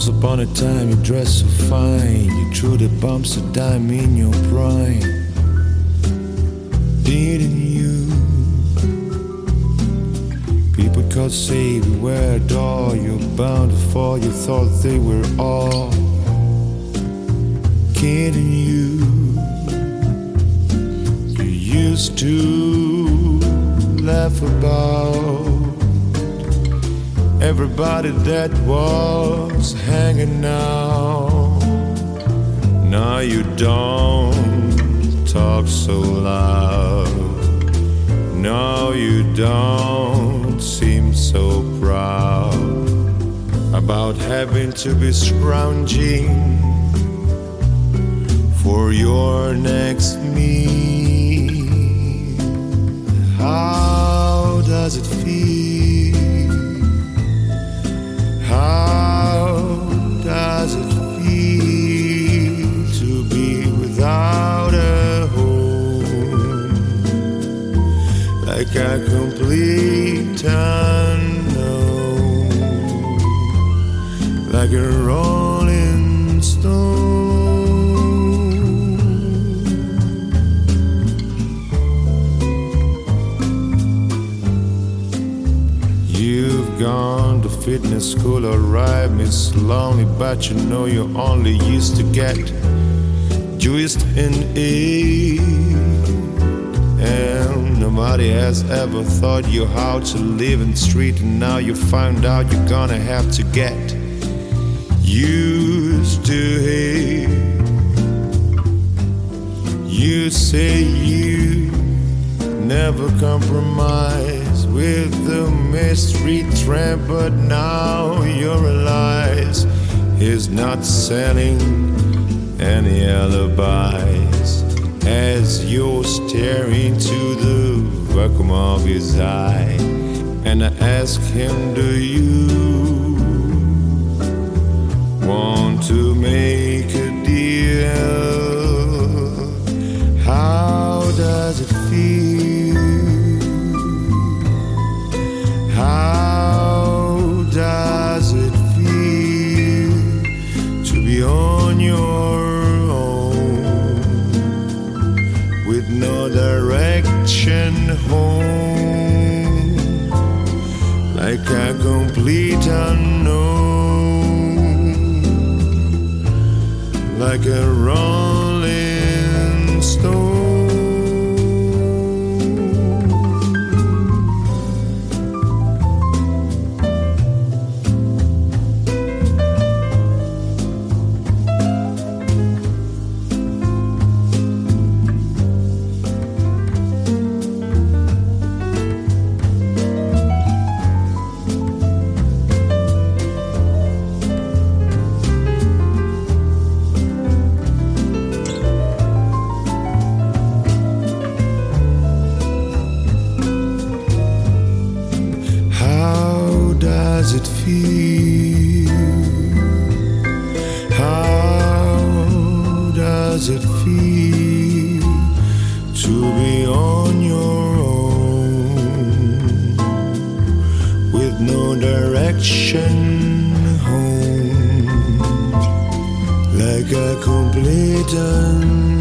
Once upon a time you dressed so fine, you threw the bumps of dime in your prime. Didn't you? People could say beware door, you're bound to fall, you thought they were all kidding you. You used to laugh about everybody that was hanging out. Now you don't talk so loud. Now you don't seem so proud about having to be scrounging for your next meal. How does it feel? How does it feel to be without a home? Like a complete unknown, like a rolling stone. You've gone to fitness school, alright, Miss Lonely, but you know you only used to get juiced in it. And nobody has ever taught you how to live in the street, and now you found out you're gonna have to get used to it. You say you never compromise with the mystery tramp, but now you realize he's not selling any alibis as you're staring to the vacuum of his eye. And I ask him, do you want to make a deal? How does it feel? How does it feel to be on your own with no direction home, like a complete unknown, like a rolling stone? How does it feel? How does it feel to be on your own with no direction home, like a complete unknown?